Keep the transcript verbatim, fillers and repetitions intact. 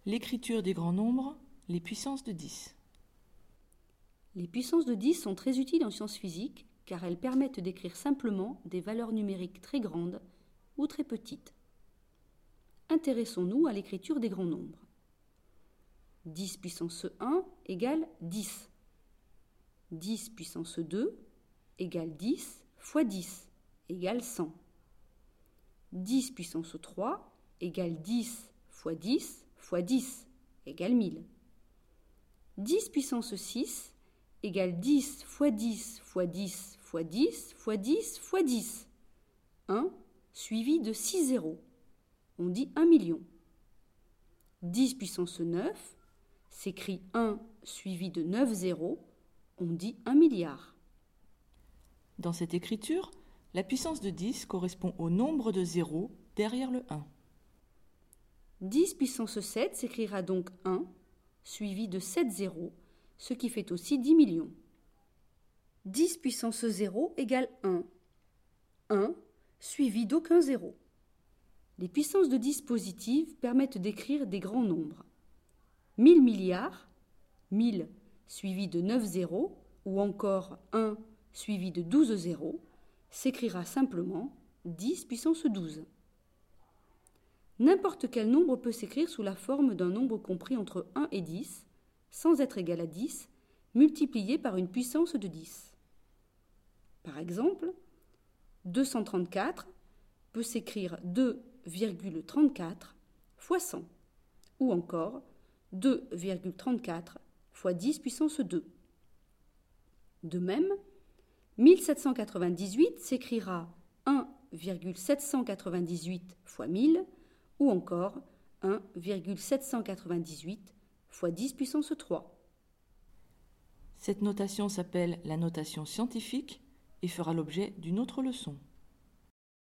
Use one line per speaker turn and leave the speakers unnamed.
L'écriture des grands nombres, les puissances de dix.
Les puissances de dix sont très utiles en sciences physiques car elles permettent d'écrire simplement des valeurs numériques très grandes ou très petites. Intéressons-nous à l'écriture des grands nombres. dix puissance un égale dix. dix puissance deux égale dix fois dix égale cent. dix puissance trois égale dix fois dix fois dix égale mille. dix puissance six égale dix fois dix fois dix fois dix fois dix fois dix. un suivi de six zéros. On dit un million. dix puissance neuf s'écrit un suivi de neuf zéros. On dit un milliard.
Dans cette écriture, la puissance de dix correspond au nombre de zéros derrière le un.
dix puissance sept s'écrira donc un suivi de sept zéros, ce qui fait aussi dix millions. dix puissance zéro égale un. un suivi d'aucun zéro. Les puissances de dix positives permettent d'écrire des grands nombres. mille milliards, mille suivi de neuf zéros, ou encore un suivi de douze zéros, s'écrira simplement dix puissance douze. N'importe quel nombre peut s'écrire sous la forme d'un nombre compris entre un et dix, sans être égal à dix, multiplié par une puissance de dix. Par exemple, deux cent trente-quatre peut s'écrire deux virgule trente-quatre fois cent, ou encore deux virgule trente-quatre fois dix puissance deux. De même, mille sept cent quatre-vingt-dix-huit s'écrira un virgule sept cent quatre-vingt-dix-huit fois mille, ou encore un virgule sept cent quatre-vingt-dix-huit fois dix puissance trois.
Cette notation s'appelle la notation scientifique et fera l'objet d'une autre leçon.